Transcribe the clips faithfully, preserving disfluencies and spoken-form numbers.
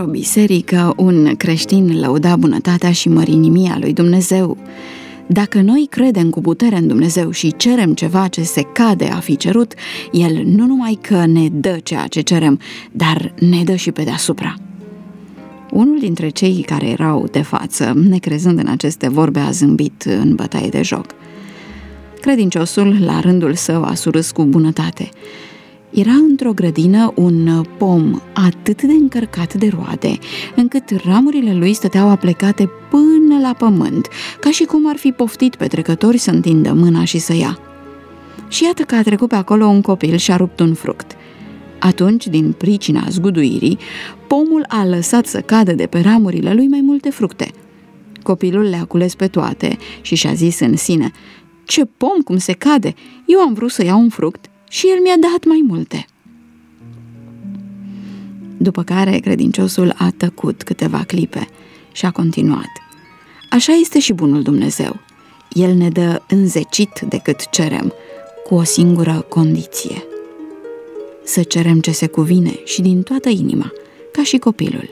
Într-o biserică, un creștin lăuda bunătatea și mărinimia lui Dumnezeu. Dacă noi credem cu putere în Dumnezeu și cerem ceva ce se cade a fi cerut, El nu numai că ne dă ceea ce cerem, dar ne dă și pe deasupra. Unul dintre cei care erau de față, necrezând în aceste vorbe, a zâmbit în bătaie de joc. Credinciosul, la rândul său, a surâs cu bunătate. Era într-o grădină un pom atât de încărcat de roade, încât ramurile lui stăteau aplecate până la pământ, ca și cum ar fi poftit pe trecători să întindă mâna și să ia. Și iată că a trecut pe acolo un copil și a rupt un fruct. Atunci, din pricina zguduirii, pomul a lăsat să cadă de pe ramurile lui mai multe fructe. Copilul le-a cules pe toate și și-a zis în sine: "Ce pom, cum se cade! Eu am vrut să iau un fruct și el mi-a dat mai multe." După care credinciosul a tăcut câteva clipe și a continuat: "Așa este și bunul Dumnezeu. El ne dă înzecit decât cerem, cu o singură condiție: să cerem ce se cuvine și din toată inima, ca și copilul."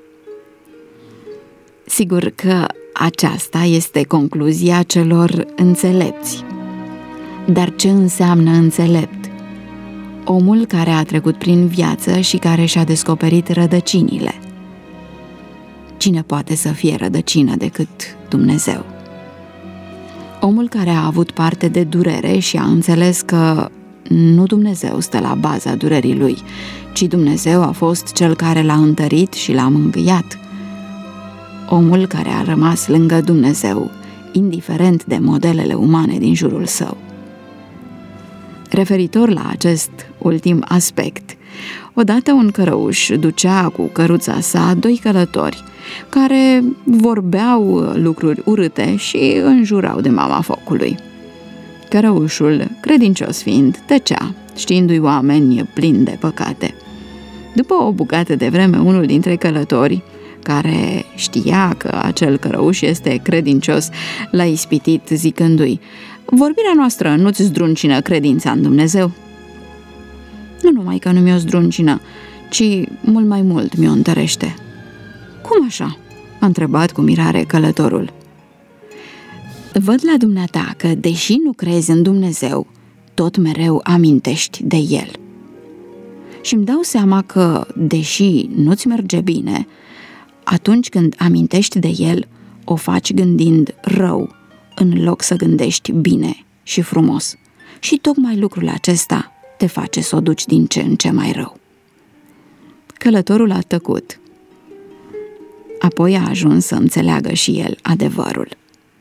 Sigur că aceasta este concluzia celor înțelepți. Dar ce înseamnă înțelept? Omul care a trecut prin viață și care și-a descoperit rădăcinile. Cine poate să fie rădăcină decât Dumnezeu? Omul care a avut parte de durere și a înțeles că nu Dumnezeu stă la baza durerii lui, ci Dumnezeu a fost cel care l-a întărit și l-a mângâiat. Omul care a rămas lângă Dumnezeu, indiferent de modelele umane din jurul său. Referitor la acest ultim aspect, odată un cărăuș ducea cu căruța sa doi călători care vorbeau lucruri urâte și înjurau de mama focului. Cărăușul, credincios fiind, tăcea, știindu-i oameni plini de păcate. După o bucată de vreme, unul dintre călători, care știa că acel cărăuș este credincios, l-a ispitit zicându-i: "Vorbirea noastră nu-ți zdruncină credința în Dumnezeu?" "Nu numai că nu mi-o zdruncină, ci mult mai mult mi-o întărește." "Cum așa?" a întrebat cu mirare călătorul. "Văd la dumneata că, deși nu crezi în Dumnezeu, tot mereu amintești de El. Și-mi dau seama că, deși nu-ți merge bine, atunci când amintești de El, o faci gândind rău, în loc să gândești bine și frumos. Și tocmai lucrul acesta te face să o duci din ce în ce mai rău." Călătorul a tăcut. Apoi a ajuns să înțeleagă și el adevărul.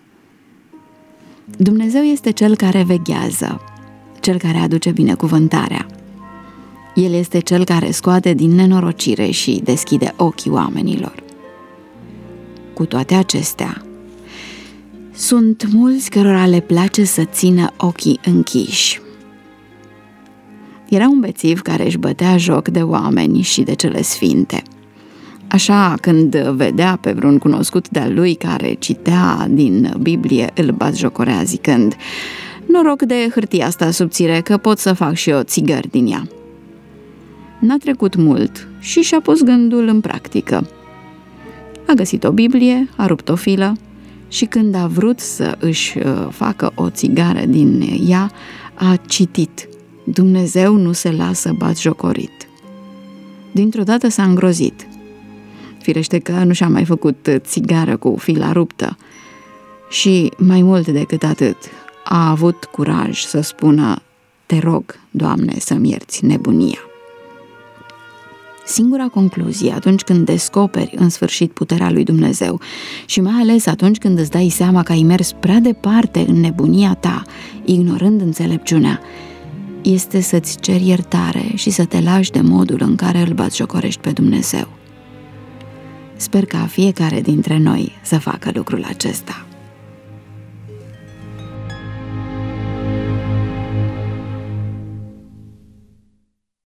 Dumnezeu este Cel care veghează, Cel care aduce binecuvântarea. El este Cel care scoate din nenorocire și deschide ochii oamenilor. Cu toate acestea, sunt mulți cărora le place să țină ochii închiși. Era un bețiv care își bătea joc de oameni și de cele sfinte. Așa, când vedea pe vreun cunoscut de-al lui care citea din Biblie, îl batjocorea zicând: "Noroc de hârtia asta subțire, că pot să fac și eu țigări din ea." N-a trecut mult și și-a pus gândul în practică. A găsit o Biblie, a rupt o filă și când a vrut să își facă o țigară din ea, a citit: "Dumnezeu nu se lasă batjocorit." Dintr-o dată s-a îngrozit. Firește că nu și-a mai făcut țigară cu fila ruptă și, mai mult decât atât, a avut curaj să spună: "Te rog, Doamne, să-mi ierți nebunia." Singura concluzie atunci când descoperi în sfârșit puterea lui Dumnezeu și mai ales atunci când îți dai seama că ai mers prea departe în nebunia ta, ignorând înțelepciunea, este să-ți ceri iertare și să te lași de modul în care îl batjocorești pe Dumnezeu. Sper ca fiecare dintre noi să facă lucrul acesta.